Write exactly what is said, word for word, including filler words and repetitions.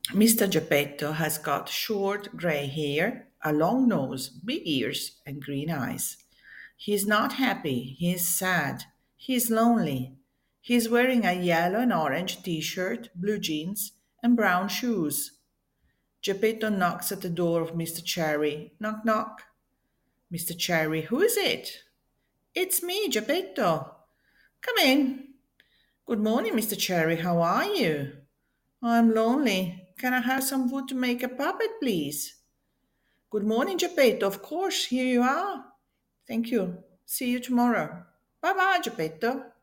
Mister Geppetto has got short gray hair, a long nose, big ears, and green eyes. He's not happy, he's sad, he's lonely. He's wearing a yellow and orange t shirt, blue jeans, and brown shoes. Geppetto knocks at the door of Mister Cherry. Knock, knock. Mister Cherry, who is it? It's me, Geppetto. Come in. Good morning, Mister Cherry. How are you? I'm lonely. Can I have some wood to make a puppet, please? Good morning, Geppetto. Of course, here you are. Thank you. See you tomorrow. Bye bye, Geppetto.